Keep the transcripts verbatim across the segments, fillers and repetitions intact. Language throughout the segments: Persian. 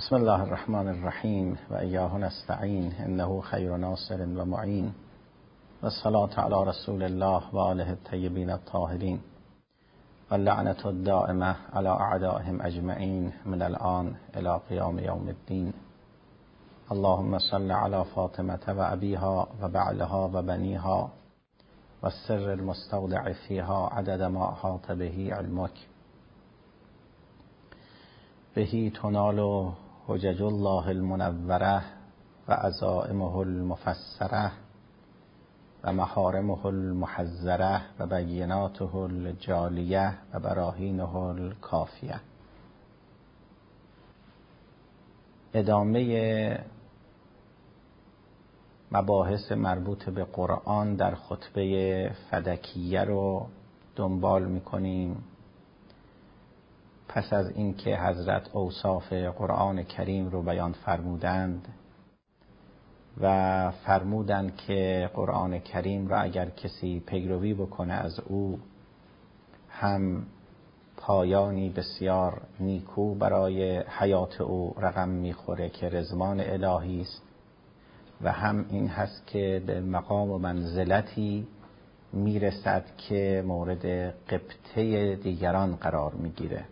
بسم الله الرحمن الرحیم و ایاه نستعین انه خیر ناصر و معین و الصلاة علی رسول الله و آله الطیبین الطاهرین و اللعنة الدائمة علی اعدائهم اجمعین من الآن الی قیام یوم الدین. اللهم صل علی فاطمة و ابیها و بعلها و بنیها و السر المستودع فیها عدد ما احاط به علمک. بهی تنال حجج الله المنوره و عزائمه المفسره و محارمه المحذره و بیناته الجالیه و براهینه الکافیه. ادامه مباحث مربوط به قرآن در خطبه فدکیه رو دنبال میکنیم. پس از اینکه حضرت اوصاف قرآن کریم رو بیان فرمودند و فرمودند که قرآن کریم را اگر کسی پیروی بکنه از او هم پایانی بسیار نیکو برای حیات او رقم میخوره که رضوان الهی است و هم این هست که به مقام و منزلتی میرسد که مورد غبطه دیگران قرار میگیره.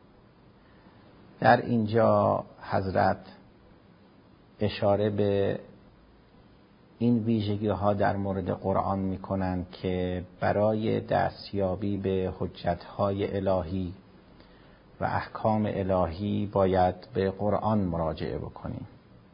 در اینجا حضرت اشاره به این ویژگی ها در مورد قرآن می کنند که برای دستیابی به حجت های الهی و احکام الهی باید به قرآن مراجعه بکنیم.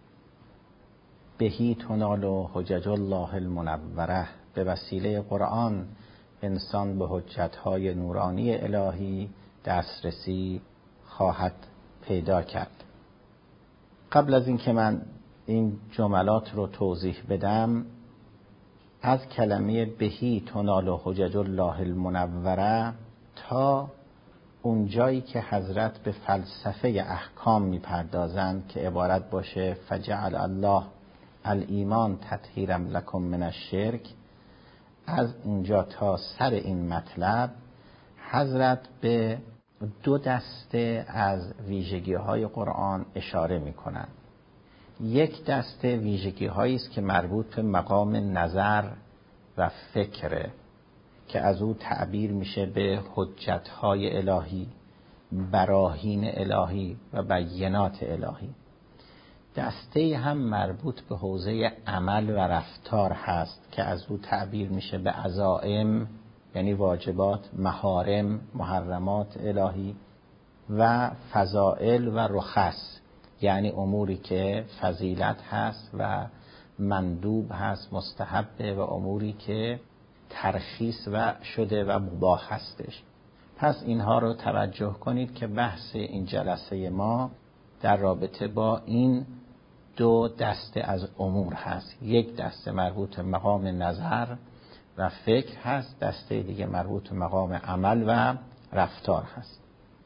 بهی تنال حجج الله المنوره، به وسیله قرآن انسان به حجت های نورانی الهی دسترسی خواهد پیدا کرد. قبل از اینکه من این جملات رو توضیح بدم، از کلمه بهی تنال حجج الله المنوره تا اونجایی که حضرت به فلسفه احکام میپردازند که عبارت باشه فجعل الله الایمان تطهیرا لکم من الشرک، از اینجا تا سر این مطلب حضرت به دو دسته از ویژگی های قرآن اشاره می کنند. یک دسته ویژگی هایی است که مربوط به مقام نظر و فکره که از او تعبیر میشه به حجت های الهی، براهین الهی و بینات الهی. دسته هم مربوط به حوزه عمل و رفتار هست که از او تعبیر میشه به عزائم، یعنی واجبات، محارم، محرمات الهی و فضائل و رخص، یعنی اموری که فضیلت هست و مندوب هست، مستحبه، و اموری که ترخیص و شده و مباح هستش. پس اینها رو توجه کنید که بحث این جلسه ما در رابطه با این دو دسته از امور هست. یک دسته مربوط به مقام نظر و فکر هست، دسته دیگه مربوط به مقام عمل و رفتار هست.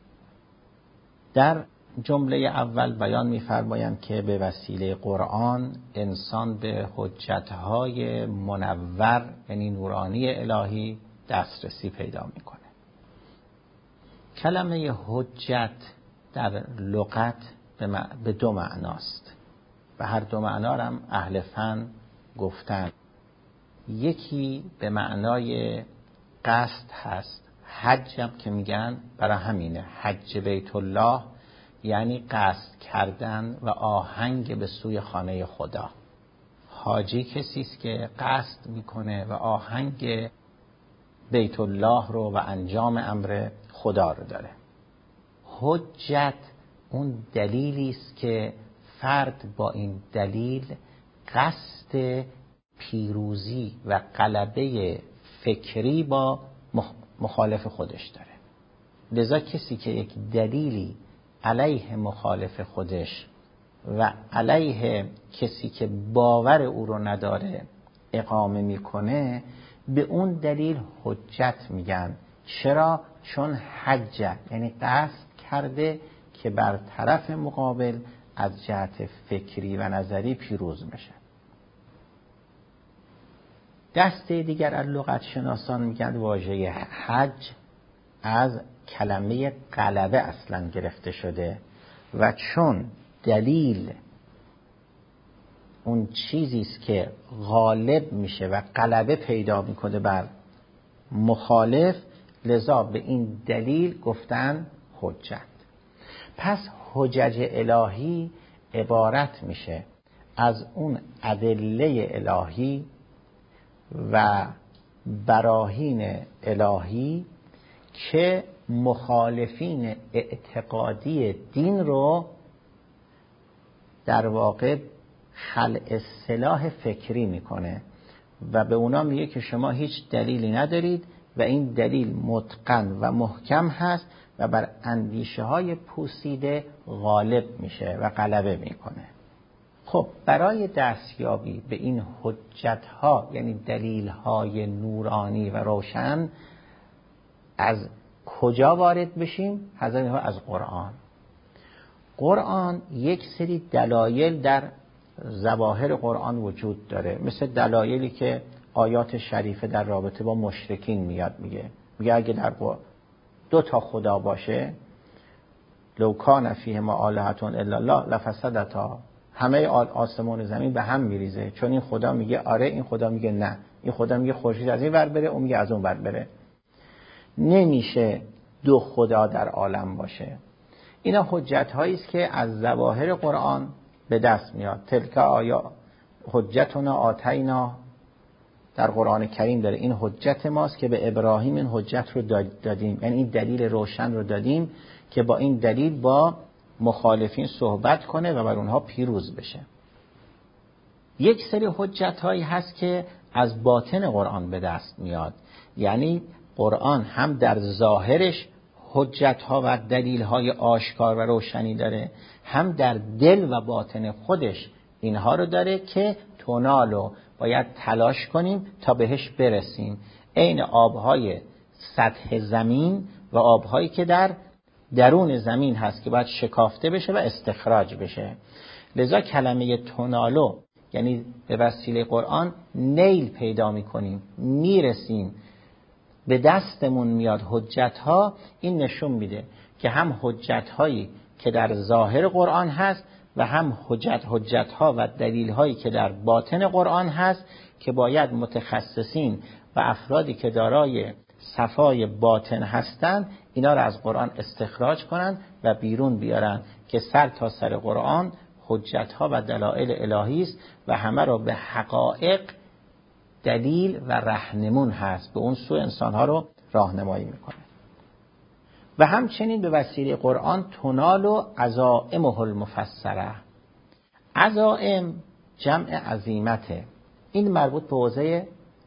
در جمله اول بیان می‌فرمایند که به وسیله قرآن انسان به حجت‌های منور یعنی نورانی الهی دسترسی پیدا می‌کنه. کلمه حجت در لغت به دو معناست و هر دو معنا هم اهل فن گفتن. یکی به معنای قصد هست، حج هم که میگن برای همینه، حج بیت الله یعنی قصد کردن و آهنگ به سوی خانه خدا. حاجی کسی است که قصد میکنه و آهنگ بیت الله رو و انجام امر خدا رو داره. حجت اون دلیلی است که فرد با این دلیل قصد پیروزی و غلبه فکری با مخالف خودش داره. لذا کسی که یک دلیلی علیه مخالف خودش و علیه کسی که باور او رو نداره اقامه میکنه، به اون دلیل حجت میگن. چرا؟ چون حجه یعنی قصد کرده که بر طرف مقابل از جهت فکری و نظری پیروز بشه. دسته دیگر از لغت شناسان میگن واژه حج از کلمه غلبه اصلا گرفته شده و چون دلیل اون چیزی است که غالب میشه و غلبه پیدا میکنه بر مخالف، لذا به این دلیل گفتن حجت. پس حجج الهی عبارت میشه از اون ادله الهی و براهین الهی که مخالفین اعتقادی دین رو در واقع خلع سلاح فکری میکنه و به اونا میگه که شما هیچ دلیلی ندارید و این دلیل متقن و محکم هست و بر اندیشه های پوسیده غالب میشه و غلبه میکنه. خب برای دستیابی به این حجت ها، یعنی دلیل های نورانی و روشن، از کجا وارد بشیم؟ حضرت از قرآن. قرآن یک سری دلایل در ظواهر قرآن وجود داره، مثل دلایلی که آیات شریفه در رابطه با مشرکین میاد. میگه میگه اگه در دو تا خدا باشه، لو کان فیهما آلهة الا الله لفسدتا، همه آسمان و زمین به هم میریزه، چون این خدا میگه آره، این خدا میگه نه، این خدا میگه خورشید از این ور بره، اون میگه از اون ور بره. نمیشه دو خدا در عالم باشه. اینا حجت هایی است که از ظواهر قرآن به دست میاد. تلک آیا حجتنا آتینا در قرآن کریم داره، این حجت ماست که به ابراهیم این حجت رو دادیم، یعنی این دلیل روشن رو دادیم که با این دلیل با مخالفین صحبت کنه و بر اونها پیروز بشه. یک سری حجت هایی هست که از باطن قرآن به دست میاد، یعنی قرآن هم در ظاهرش حجت ها و دلیل های آشکار و روشنی داره، هم در دل و باطن خودش اینها رو داره که تونالو باید تلاش کنیم تا بهش برسیم. عین آبهای سطح زمین و آبهایی که در درون زمین هست که باید شکافته بشه و استخراج بشه. لذا کلمه تونالو یعنی به وسیله قرآن نیل پیدا میکنیم، میرسیم، به دستمون میاد حجت ها. این نشون میده که هم حجت هایی که در ظاهر قرآن هست و هم حجت حجت ها و دلیل هایی که در باطن قرآن هست که باید متخصصین و افرادی که دارای صفای باطن هستند اینا را از قرآن استخراج کنن و بیرون بیارن که سر تا سر قرآن حجت ها و دلائل الهی است و همه را به حقایق دلیل و راهنمون هست، به اون سو انسانها رو راهنمایی میکنه. و همچنین به وسیله قرآن تنال و عزائمه المفسره. عزائم جمع عزیمته، این مربوط به حوزه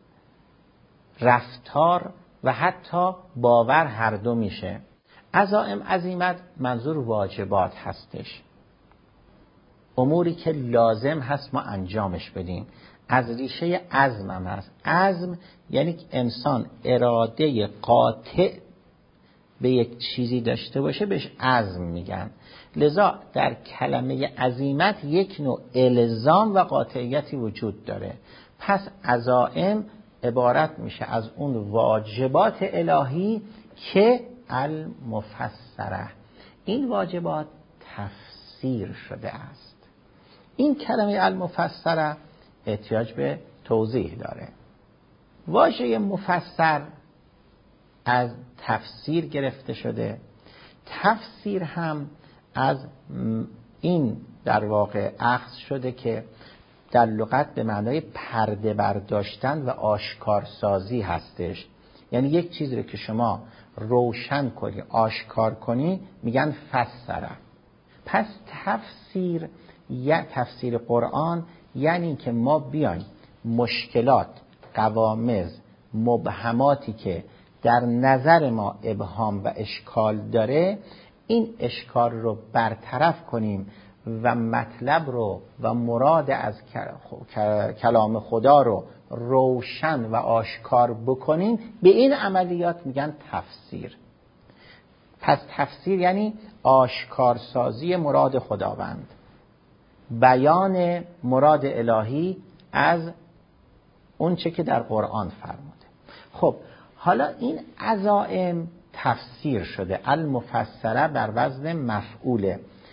رفتار و حتی باور هر دو میشه. عزائم عزیمت منظور واجبات هستش، اموری که لازم هست ما انجامش بدیم، از ریشه عزم هم هست. عزم یعنی انسان اراده قاطع به یک چیزی داشته باشه، بهش عزم میگن. لذا در کلمه عزیمت یک نوع الزام و قاطعیتی وجود داره. پس عزائم عبارت میشه از اون واجبات الهی که المفسره، این واجبات تفسیر شده است. این کلمه المفسره احتیاج به توضیح داره. واژه مفسر از تفسیر گرفته شده. تفسیر هم از این در واقع اخذ شده که در لغت به معنای پرده برداشتن و آشکارسازی هستش. یعنی یک چیزی رو که شما روشن کنی، آشکار کنی، میگن فسره. پس تفسیر یا تفسیر قرآن یعنی که ما بیایم مشکلات، قوامض، مبهماتی که در نظر ما ابهام و اشکال داره، این اشکال رو برطرف کنیم و مطلب رو و مراد از کلام خدا رو روشن و آشکار بکنیم. به این عملیات میگن تفسیر. پس تفسیر یعنی آشکارسازی مراد خداوند، بیان مراد الهی از اون چه که در قرآن فرموده. خب حالا این عزائم تفسیر شده، المفسره بر وزن مفعوله.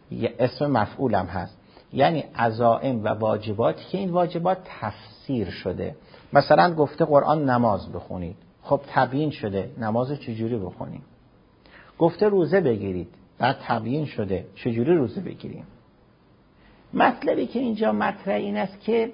یه اسم مفعولم هست، یعنی عزائم و واجبات که این واجبات تفسیر شده. مثلا گفته قرآن نماز بخونید، خب تبیین شده نماز چجوری بخونیم. گفته روزه بگیرید، بعد تبیین شده چجوری روزه بگیریم. مطلبی که اینجا مطرح این است که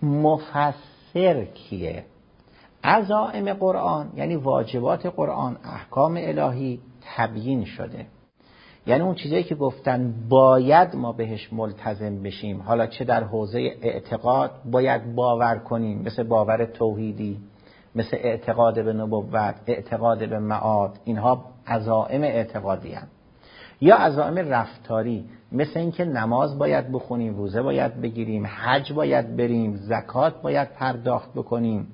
مفسر کیه؟ عزائم قرآن یعنی واجبات قرآن، احکام الهی تبیین شده، یعنی اون چیزایی که گفتن باید ما بهش ملتزم بشیم، حالا چه در حوزه اعتقاد باید باور کنیم، مثل باور توحیدی، مثل اعتقاد به نبوت، اعتقاد به معاد، اینها عزائم اعتقادی هستند، یا عزائم رفتاری، مثل اینکه نماز باید بخونیم، روزه باید بگیریم، حج باید بریم، زکات باید پرداخت بکنیم.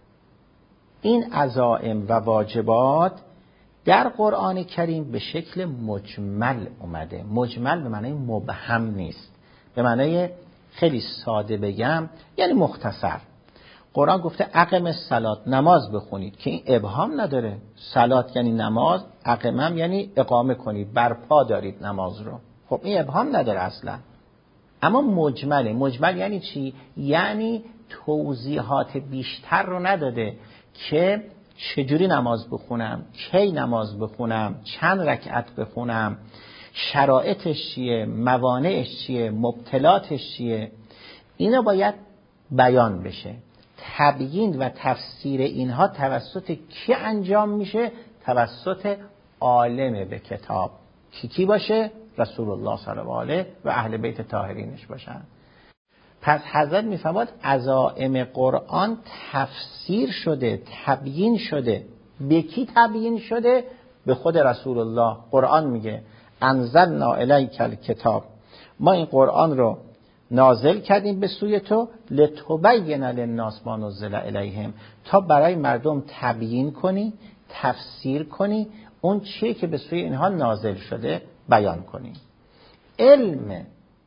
این عزائم و واجبات در قرآن کریم به شکل مجمل اومده. مجمل به معنای مبهم نیست، به معنای خیلی ساده بگم یعنی مختصر. قرآن گفته اقم الصلات، نماز بخونید، که این ابهام نداره. صلات یعنی نماز، اقمم یعنی اقامه کنید، برپا دارید نماز رو. خب این ابهام نداره اصلا. اما مجمله. مجمل یعنی چی؟ یعنی توضیحات بیشتر رو نداده که چجوری نماز بخونم، کی نماز بخونم، چند رکعت بخونم، شرایطش چیه، موانعش چیه، مبطلاتش چیه. اینا باید بیان بشه. تبیین و تفسیر اینها توسط کی انجام میشه؟ توسط عالم به کتاب. کی کی باشه؟ رسول الله صلی الله علیه و اهل بیت طاهرینش باشن. پس حضرت میفرماد عزائم قرآن تفسیر شده، تبیین شده. به کی تبیین شده؟ به خود رسول الله. قرآن میگه انزلنا الیک الکتاب، ما این قرآن رو نازل کردیم به سوی تو، لتبین للناس ما نزل الیهم، تا برای مردم تبیین کنی، تفسیر کنی اون چیه که به سوی اینها نازل شده بیان کنی. علم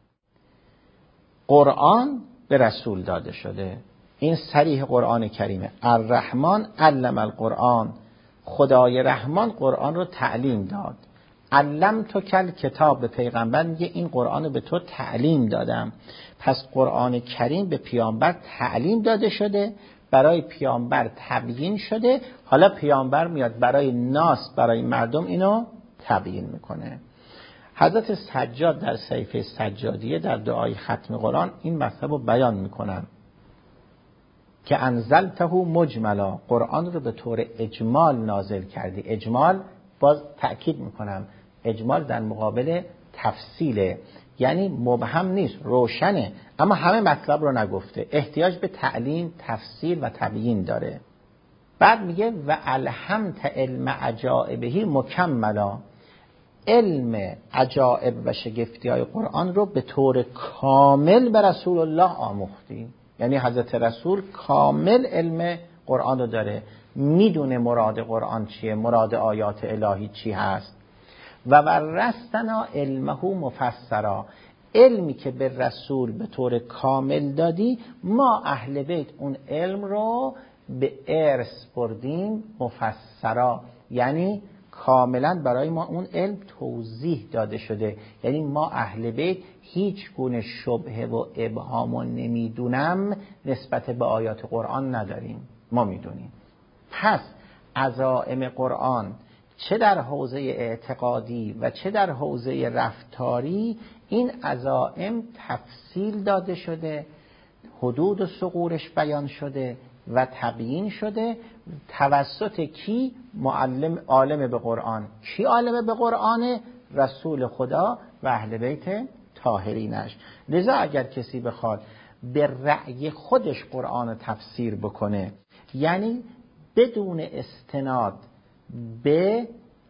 قرآن به رسول داده شده. این صریح قرآن کریمه. الرحمن علم القرآن، خدای رحمان قرآن رو تعلیم داد. علم تو کل کتاب، به پیغمبر میگه این قرآن رو به تو تعلیم دادم. پس قرآن کریم به پیامبر تعلیم داده شده، برای پیامبر تبیین شده. حالا پیامبر میاد برای ناس، برای مردم اینو تبیین میکنه. حضرت سجاد در صحیفه سجادیه در دعای ختم قرآن این مطلب رو بیان میکنن که انزلته مجملا، قرآن رو به طور اجمال نازل کردی. اجمال باز تأکید میکنم، اجمال در مقابل تفصیله، یعنی مبهم نیست، روشنه، اما همه مطلب رو نگفته، احتیاج به تعلیم، تفسیر و تبیین داره. بعد میگه و الهمت علم عجائبه مکملا، علم عجائب و شگفتی های قرآن رو به طور کامل به رسول الله آموختی. یعنی حضرت رسول کامل علم قرآن رو داره، میدونه مراد قرآن چیه، مراد آیات الهی چی هست. و ورثنا علمه مفسرا، علمی که به رسول به طور کامل دادی، ما اهل بیت اون علم رو به ارث بردیم مفسرا، یعنی کاملا برای ما اون علم توضیح داده شده. یعنی ما اهل بیت هیچ گونه شبهه و ابهام و نمیدونم نسبت به آیات قرآن نداریم، ما میدونیم. پس عزائم قرآن چه در حوزه اعتقادی و چه در حوزه رفتاری، این عزائم تفصیل داده شده، حدود و ثغورش بیان شده و تبیین شده. توسط کی؟ معلم، عالم به قرآن. کی عالم به قرآن؟ رسول خدا و اهل بیت طاهرینش. لذا اگر کسی بخواد به رأی خودش قرآن تفسیر بکنه، یعنی بدون استناد به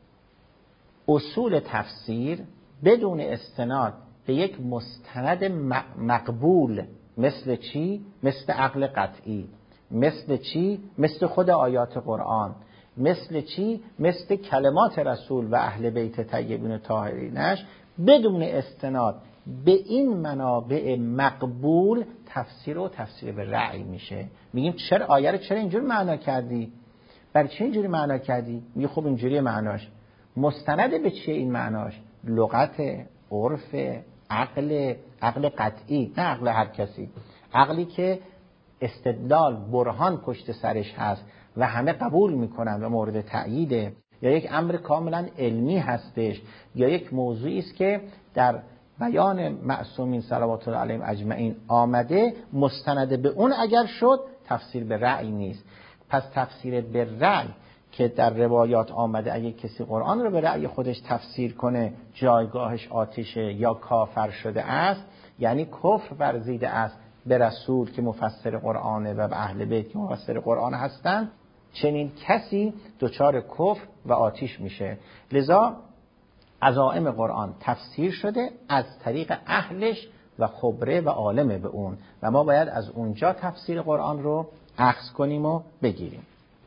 اصول تفسیر، بدون استناد به یک مستند مقبول، مثل چی؟ مثل عقل قطعی. مثل چی؟ مثل خود آیات قرآن. مثل چی؟ مثل کلمات رسول و اهل بیت طیبین طاهرینش، بدون استناد به این منابع مقبول تفسیر و تفسیر به رأی میشه. میگیم چرا آیه رو چرا اینجوری معنا کردی؟ برای چه اینجوری معنا کردی؟ میگه خب اینجوری معناش. مستند به چیه این معناش؟ لغت، عرف، عقل عقل قطعی، نه عقل هر کسی، عقلی که استدلال برهان پشت سرش هست و همه قبول میکنن و مورد تأییده، یا یک امر کاملا علمی هستش، یا یک موضوعی است که در بیان معصومین صلوات الله علیهم اجمعین آمده، مستند به اون اگر شد تفسیر به رأی نیست. پس تفسیر به رأی که در روایات آمده، اگه کسی قرآن رو به رأی خودش تفسیر کنه جایگاهش آتشه یا کافر شده است، یعنی کفر ورزیده است به رسول که مفسر قرآنه و به اهل بیت که مفسر قرآن هستند، چنین کسی دچار کفر و آتش میشه. لذا عزائم قرآن تفسیر شده از طریق اهلش و خبره و عالم به اون، و ما باید از اونجا تفسیر قرآن رو اخذ کنیم و بگیریم.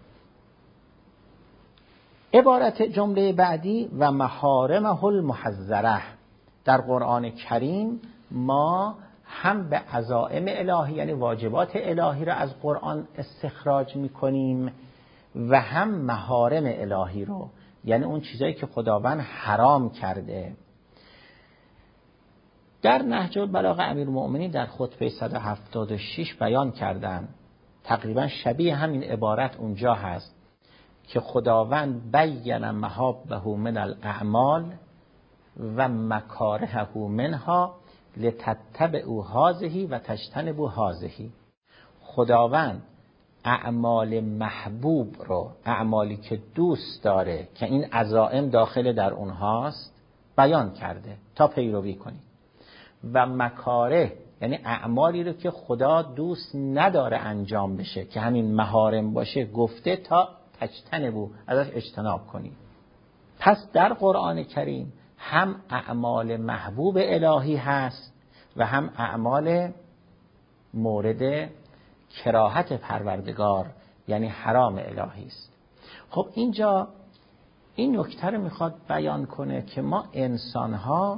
عبارت جمله بعدی و محارمه المحذره. در قرآن کریم ما هم به عزائم الهی یعنی واجبات الهی را از قرآن استخراج میکنیم و هم محارم الهی رو، یعنی اون چیزایی که خداوند حرام کرده. در نهج البلاغه امیرالمؤمنین در خطبه صد و هفتاد و شش بیان کردن، تقریبا شبیه همین عبارت اونجا هست که خداوند بیان محابه من الاعمال و مکارهه منها لتتبعوا هذه و تجتنبوا هذه. خداوند اعمال محبوب رو، اعمالی که دوست داره که این عزائم داخل در اونهاست، بیان کرده تا پیروی کنی، و مکاره یعنی اعمالی رو که خدا دوست نداره انجام بشه که همین محارم باشه، گفته تا تجتنبوا، ازش اجتناب کنی. پس در قرآن کریم هم اعمال محبوب الهی هست و هم اعمال مورد کراهت پروردگار یعنی حرام الهی است. خب اینجا این نکته رو میخواد بیان کنه که ما انسان‌ها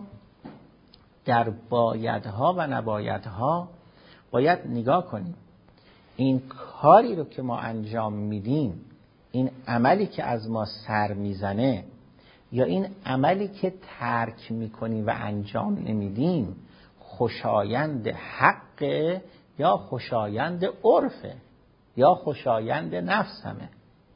در بایدها و نبایدها باید نگاه کنیم این کاری رو که ما انجام میدیم، این عملی که از ما سر میزنه یا این عملی که ترک میکنیم و انجام نمیدیم، خوشایند حقه یا خوشایند عرفه یا خوشایند نفس همه.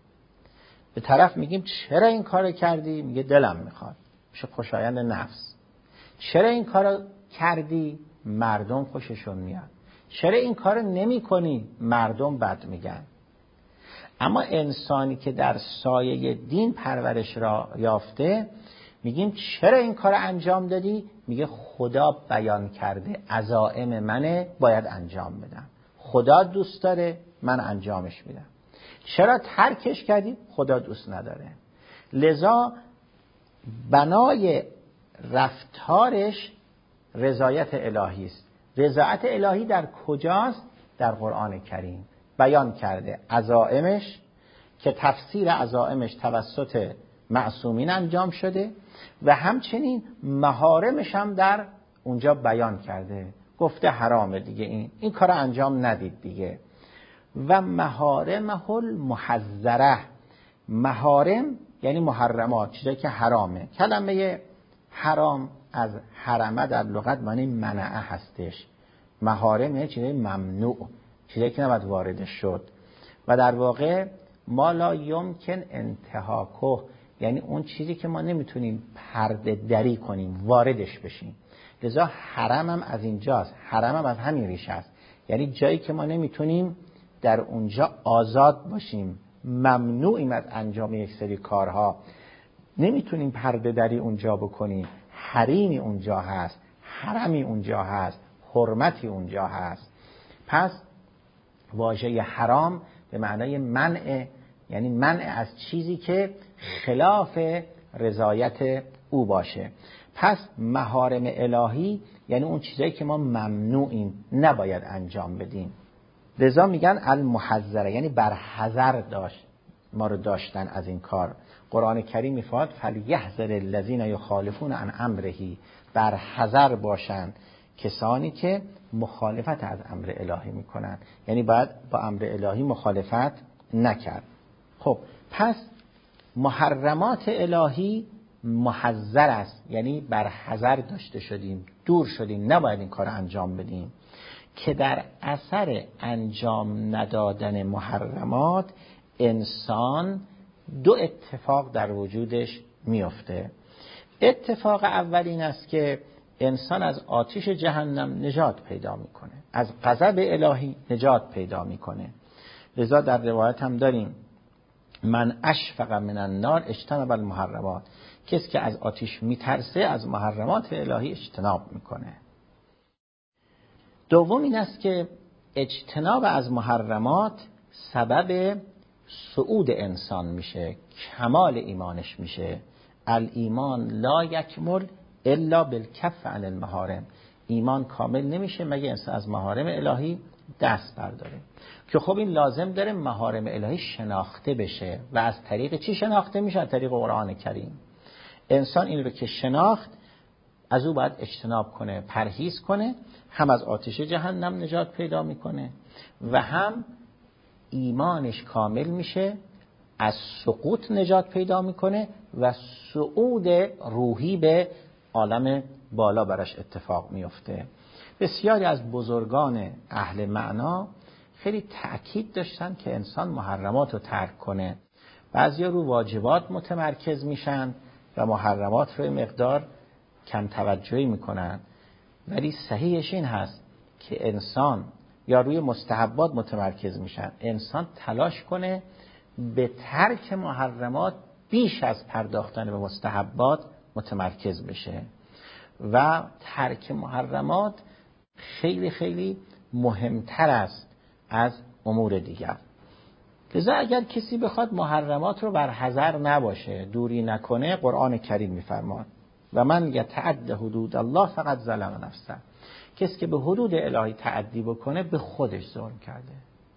به طرف میگیم چرا این کارو کردی؟ میگه دلم میخواد، میشه خوشایند نفس. چرا این کارو کردی؟ مردم خوششون میاد. چرا این کارو نمی کنی؟ مردم بد میگن. اما انسانی که در سایه دین پرورش را یافته، میگیم چرا این کار انجام دادی؟ میگه خدا بیان کرده عزائم منه، باید انجام بدم. خدا دوست داره، من انجامش میدم. چرا ترکش کردی؟ خدا دوست نداره. لذا بنای رفتارش رضایت الهی است. رضایت الهی در کجاست؟ در قرآن کریم بیان کرده عزائمش که تفسیر عزائمش توسط معصومین انجام شده و همچنین محارمش هم در اونجا بیان کرده، گفته حرامه دیگه، این این کار انجام ندید دیگه. و محارمه المحذره، محارم یعنی محرمات، چیزایی که حرامه. کلمه حرام از حرمه در لغت معنی منعه هستش. محارم یعنی چیزای ممنوع، چیزایی که نباید وارد شد. و در واقع ما لا یمکن انتهاکه، یعنی اون چیزی که ما نمیتونیم پرده دری کنیم، واردش بشیم. لذا حرم هم از اینجاست، حرم هم از همین ریشه است، یعنی جایی که ما نمیتونیم در اونجا آزاد باشیم، ممنوعیم از انجام یک سری کارها، نمیتونیم پرده دری اونجا بکنیم. حریمی اونجا هست، حرمی اونجا هست، حرمتی اونجا هست. پس واژه حرام به معنای منع، یعنی منع از چیزی که خلاف رضایت او باشه. پس محارم الهی یعنی اون چیزایی که ما ممنوعیم، نباید انجام بدیم. لذا میگن المحذره، یعنی بر حذر داشت ما رو داشتن از این کار. قرآن کریم میفرماید فلیحذر الذین یخالفون عن امره، بر حذر باشند کسانی که مخالفت از امر الهی میکنن، یعنی باید با امر الهی مخالفت نکرد. خب پس محرمات الهی محذر است، یعنی بر حذر داشته شدیم، دور شدیم، نباید این کار انجام بدیم، که در اثر انجام ندادن محرمات انسان دو اتفاق در وجودش میفته. اتفاق اول این است که انسان از آتش جهنم نجات پیدا میکنه، از غضب الهی نجات پیدا میکنه. لذا در روایت هم داریم من اشفق من النار اجتنب المحرمات، کسی که از آتش میترسه از محرمات الهی اجتناب میکنه. دوم این است که اجتناب از محرمات سبب صعود انسان میشه، کمال ایمانش میشه. الایمان لا یکمل الا بالکف عن المحارم، ایمان کامل نمیشه مگه انسان از محارم الهی دست برداره. که خب این لازم داره محارم الهی شناخته بشه و از طریق چی شناخته میشه؟ از طریق قرآن کریم. انسان این رو که شناخت از او باید اجتناب کنه، پرهیز کنه، هم از آتش جهنم نجات پیدا میکنه و هم ایمانش کامل میشه، از سقوط نجات پیدا میکنه و صعود روحی به عالم بالا براش اتفاق میفته. بسیاری از بزرگان اهل معنا خیلی تأکید داشتن که انسان محرمات رو ترک کنه. بعضیا رو واجبات متمرکز میشن و محرمات رو مقدار کم توجهی میکنن، ولی صحیحش این هست که انسان یا روی مستحبات متمرکز میشن. انسان تلاش کنه به ترک محرمات بیش از پرداختن به مستحبات متمرکز بشه و ترک محرمات خیلی خیلی مهمتر است از امور دیگر. لذا اگر کسی بخواد محرمات رو بر حذر نباشه، دوری نکنه، قرآن کریم میفرماد و من یتعد حدود الله فقط ظلم نفسه، کسی که به حدود الهی تعدی بکنه به خودش ظلم کرده.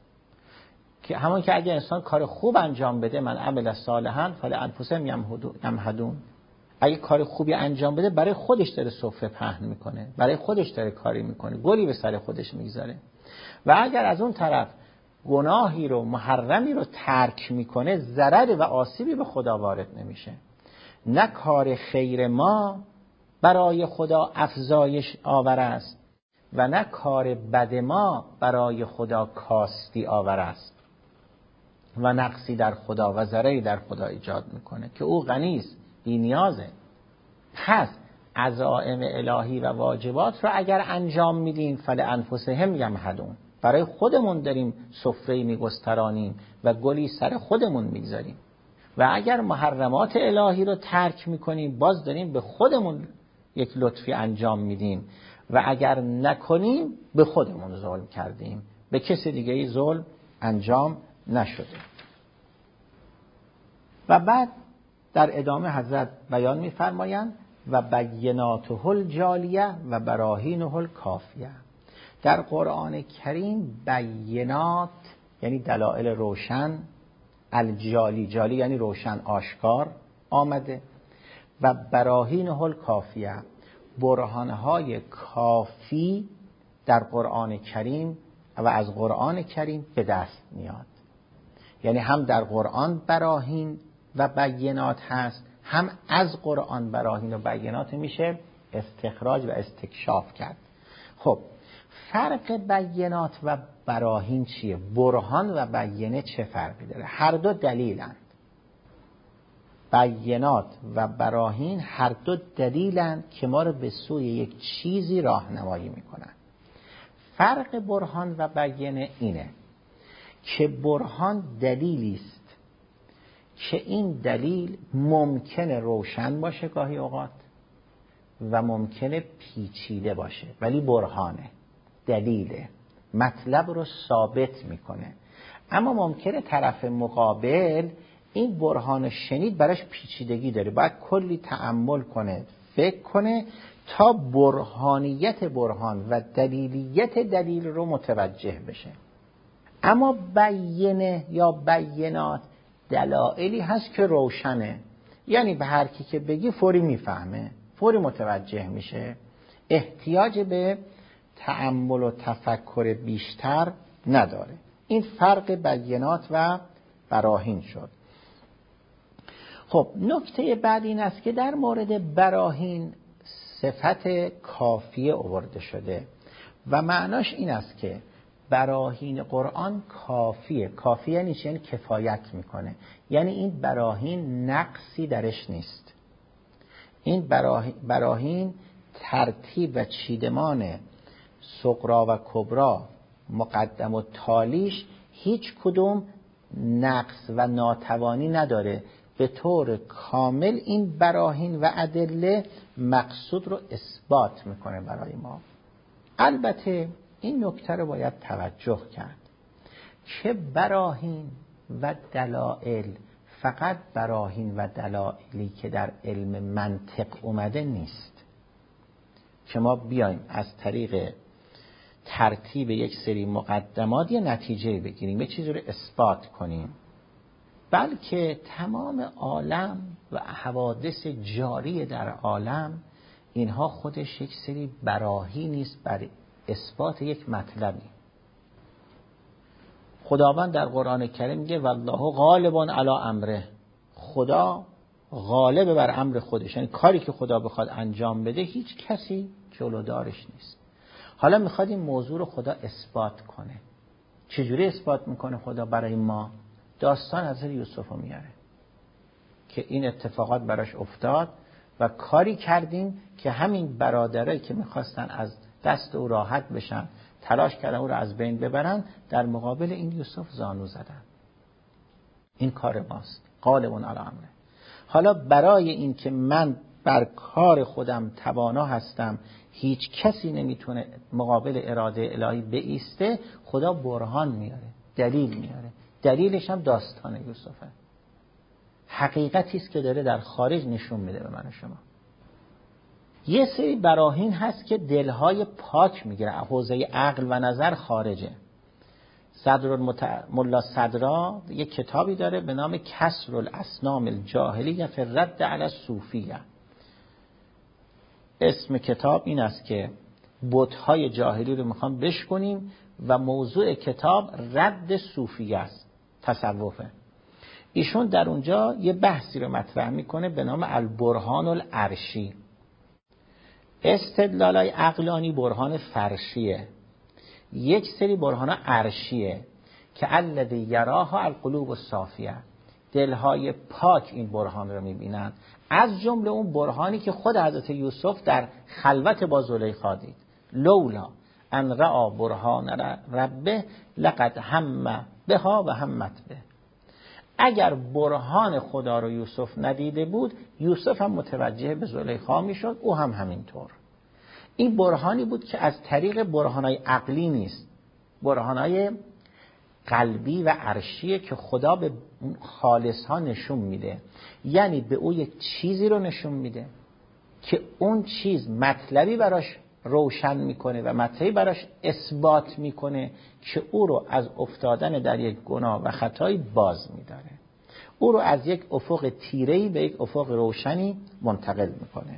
که همون که اگه انسان کار خوب انجام بده، من عمل صالحا فلانفسهم یمهدون، اگه کار خوبی انجام بده برای خودش داره سفره پهن میکنه، برای خودش داره کاری میکنه، گلی به سر خودش میگذاره. و اگر از اون طرف گناهی رو، محرمی رو ترک میکنه، ضرر و آسیبی به خدا وارد نمیشه. نه کار خیر ما برای خدا افزایش آور است و نه کار بد ما برای خدا کاستی آور است و نقصی در خدا و ضرری در خدا ایجاد میکنه که او غنی است، بی نیازه. پس عزائم الهی و واجبات رو اگر انجام میدیم فلانفسهم یمهدون، برای خودمون داریم سفره میگسترانیم و گلی سر خودمون میگذاریم. و اگر محرمات الهی رو ترک میکنیم باز داریم به خودمون یک لطفی انجام میدیم و اگر نکنیم به خودمون ظلم کردیم، به کسی دیگه ای ظلم انجام نشده. و بعد در ادامه حضرت بیان میفرمایند و بیناته الجالیه و براهینه الکافیه. در قرآن کریم بینات یعنی دلائل روشن، الجالی، جالی یعنی روشن آشکار آمده، و براهینه الکافیه، برهانهای کافی در قرآن کریم و از قرآن کریم به دست میاد. یعنی هم در قرآن براهین و بینات هست، هم از قرآن براهین و بینات میشه استخراج و استکشاف کرد. خب فرق بینات و براهین چیه؟ برهان و بینه چه فرقی داره؟ هر دو دلیلند. بینات و براهین هر دو دلیلند که ما رو به سوی یک چیزی راهنمایی میکنن. فرق برهان و بینه اینه که برهان دلیلی است که این دلیل ممکنه روشن باشه گاهی اوقات و ممکنه پیچیده باشه، ولی برهانه، دلیله، مطلب رو ثابت میکنه. اما ممکنه طرف مقابل این برهان شنید براش پیچیدگی داره، باید کلی تأمل کنه، فکر کنه تا برهانیت برهان و دلیلیت دلیل رو متوجه بشه. اما بینه یا بینات دلایلی هست که روشنه، یعنی به هر کی که بگی فوری میفهمه، فوری متوجه میشه، احتیاج به تأمل و تفکر بیشتر نداره. این فرق بینات و براهین شد. خب نکته بعد این است که در مورد براهین صفت کافیه آورده شده و معناش این است که براهین قرآن کافیه. کافیه یعنی چی؟ یعنی کفایت میکنه، یعنی این براهین نقصی درش نیست. این براهین ترتیب و چیدمان صغرا و کبرا مقدم و تالیش هیچ کدوم نقص و ناتوانی نداره. به طور کامل این براهین و ادله مقصود رو اثبات میکنه برای ما. البته این نکته رو باید توجه کرد که براهین و دلائل فقط براهین و دلائلی که در علم منطق اومده نیست که ما بیایم از طریق ترتیب یک سری مقدمات یه نتیجه بگیریم، یه چیزی رو اثبات کنیم، بلکه تمام عالم و حوادث جاری در عالم اینها خودش یک سری براهین نیست بر اثبات یک مطلبی. خداوند در قرآن کریم میگه والله غالب علی امره، خدا غالب بر امر خودش، یعنی کاری که خدا بخواد انجام بده هیچ کسی جلودارش نیست. حالا میخواد این موضوع رو خدا اثبات کنه. چجوری اثبات میکنه خدا برای ما؟ داستان حضرت یوسف رو میاره که این اتفاقات براش افتاد و کاری کردیم که همین برادرایی که میخواستن از دست او راحت بشن، تلاش کردن او رو از بین ببرن، در مقابل این یوسف زانو زدن. این کار ماست، غالب علی امره. حالا برای این که من بر کار خودم توانا هستم، هیچ کسی نمیتونه مقابل اراده الهی بایسته، خدا برهان میاره، دلیل میاره. دلیلش هم داستان یوسفه، حقیقتی است که داره در خارج نشون میده به من و شما. یه سری براهین هست که دلهای پاک میگیره، حوزه عقل و نظر خارجه. صدر المت... ملا صدرا یک کتابی داره به نام کسر الاسنام الجاهلیه فی الرد علی الصوفیه. اسم کتاب این است که بت‌های جاهلی رو میخوام بشکنیم و موضوع کتاب رد صوفیه است، تصوفه. ایشون در اونجا یه بحثی رو مطرح میکنه به نام البرهان العرشی. استدلالای عقلانی برهان فرشیه، یک سری برهان عرشیه که الذی یراها القلوب الصافیه، دلهای پاک این برهان رو میبینن. از جمله اون برهانی که خود حضرت یوسف در خلوت با زلیخا دید، لولا ان رأى برهان ربه لقد هم بها و همت به. اگر برهان خدا رو یوسف ندیده بود، یوسف هم متوجه به زلیخا میشد، او هم همینطور. این برهانی بود که از طریق برهانای عقلی نیست، برهانای قلبی و عرشیه که خدا به خالص ها نشون میده. یعنی به او یک چیزی رو نشون میده که اون چیز مطلبی براش روشن میکنه و مطلبی براش اثبات میکنه که او رو از افتادن در یک گناه و خطایی باز میداره، او رو از یک افق تیره‌ای به یک افق روشنی منتقل میکنه.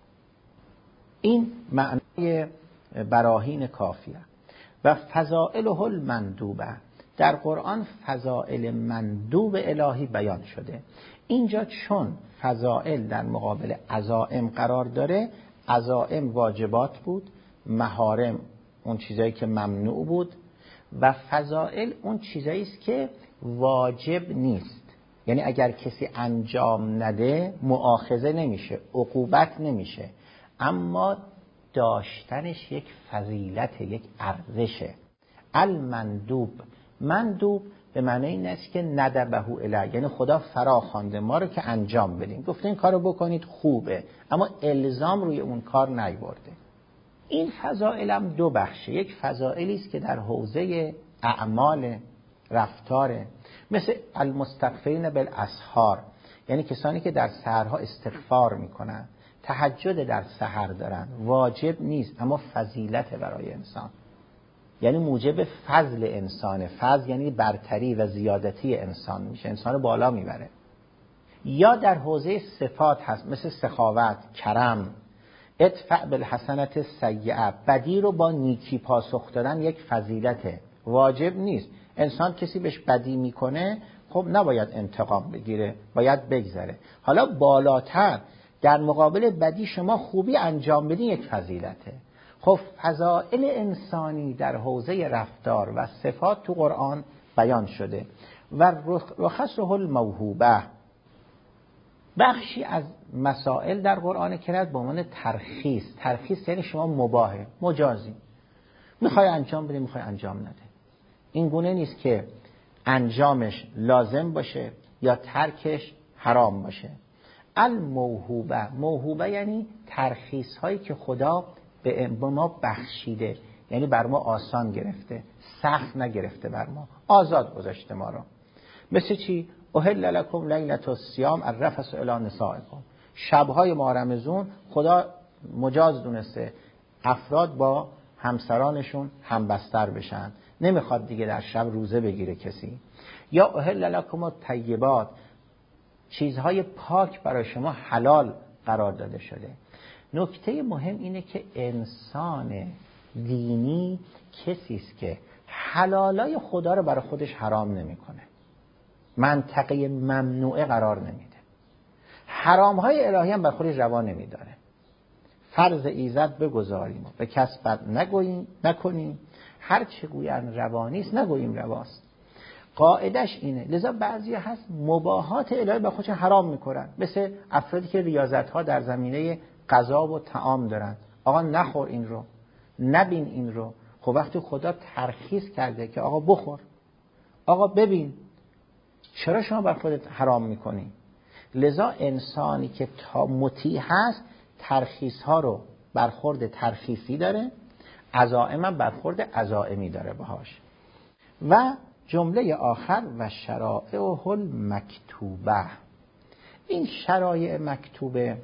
این معنای براهین کافیه. و فضائله المندوبه، در قرآن فضائل مندوب الهی بیان شده. اینجا چون فضائل در مقابل عزائم قرار داره، عزائم واجبات بود، محارم اون چیزایی که ممنوع بود و فضائل اون چیزایی است که واجب نیست. یعنی اگر کسی انجام نده مؤاخذه نمیشه، عقوبت نمیشه، اما داشتنش یک فضیلت، یک ارزشه. المندوب، مندوب به معنی این است که ندبه الی، یعنی خدا فرا خوانده ما رو که انجام بدیم، گفته این کارو بکنید خوبه، اما الزام روی اون کار نیورده. این فضائل هم دو بخشه. یک فضائلی است که در حوزه اعمال، رفتاره، مثل المستغفرین بالاسحار، یعنی کسانی که در سحرها استغفار میکنن، تهجد در سحر دارن، واجب نیست اما فضیلت برای انسان، یعنی موجب فضل انسانه. فضل یعنی برتری و زیادتی انسان میشه، انسان رو بالا میبره. یا در حوزه صفات هست، مثل سخاوت، کرم، ادفع بالحسنة السیئة، بدی رو با نیکی پاسخ دادن یک فضیلته، واجب نیست. انسان کسی بهش بدی میکنه، خب نباید انتقام بگیره، باید بگذره. حالا بالاتر در مقابل بدی شما خوبی انجام بدین یک فضیلته. خب فضائل انسانی در حوزه رفتار و صفات تو قرآن بیان شده و رخصه الموهوبه، بخشی از مسائل در قرآن کرد به عنوان ترخیص. ترخیص یعنی شما مباهه، مجازی، میخوای انجام بده میخوای انجام نده. این گونه نیست که انجامش لازم باشه یا ترکش حرام باشه. الموهوبه، موهوبه یعنی ترخیص هایی که خدا به ما بخشیده، یعنی بر ما آسان گرفته، سخت نگرفته، بر ما آزاد گذاشته ما رو. مثل چی؟ احل لکم لیلة الصیام الرفث الی نسائکم، شبهای ماه رمضان خدا مجاز دونسته افراد با همسرانشون همبستر بشن، نمیخواد دیگه در شب روزه بگیره کسی. یا احل لکم الطیبات، چیزهای پاک برای شما حلال قرار داده شده. نکته مهم اینه که انسان دینی کسی است که حلالای خدا رو برای خودش حرام نمیکنه، منطقه ممنوعه قرار نمیده، حرامهای الهی هم برای خودش روا نمیداره. فرض ایزد بگذاریم و به کس بد نگوییم نکنیم، هر چه گویند روا نیست نگوییم رواست. قاعدش اینه. لذا بعضی هست مباحات الهی به خودش حرام میکنن، مثل افرادی که ریاضت ها در زمینه غذا و طعام دارن. آقا نخور این رو، نبین این رو. خب وقتی خدا ترخیص کرده که آقا بخور، آقا ببین، چرا شما بر خودت حرام میکنی؟ لذا انسانی که تا مطیع هست ترخیص ها رو برخورد ترخیصی داره، عزائم هم برخورد عزائمی داره باهاش. و جمله آخر و شرائع المکتوبه، این شرایع مکتوبه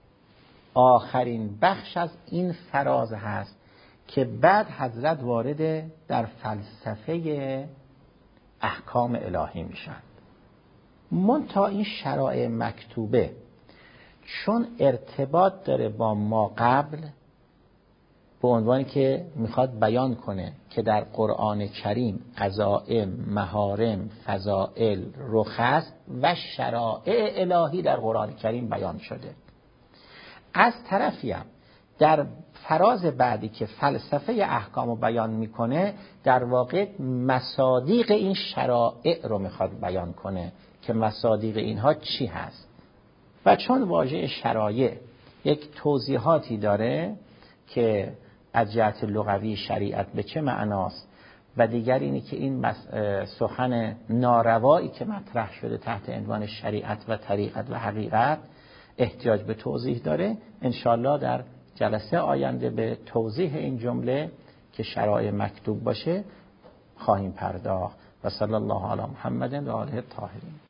آخرین بخش از این فراز هست که بعد حضرت وارد در فلسفه احکام الهی میشن. منتها این شرایع مکتوبه چون ارتباط داره با ما قبل، به عنوانی که میخواد بیان کنه که در قرآن کریم عزائم، محارم، فضائل، رخص و شرائع الهی در قرآن کریم بیان شده. از طرفی هم در فراز بعدی که فلسفه احکام رو بیان میکنه، در واقع مصادیق این شرائع رو میخواد بیان کنه که مصادیق اینها چی هست. و چون واژه شرایع یک توضیحاتی داره که از جهت لغوی شریعت به چه معناست و دیگر اینی که این سخن ناروایی که مطرح شده تحت عنوان شریعت و طریقت و حقیقت احتیاج به توضیح داره، انشالله در جلسه آینده به توضیح این جمله که شرایع مکتوب باشه خواهیم پرداخت. و صلی الله علی محمد و آله الطاهرین.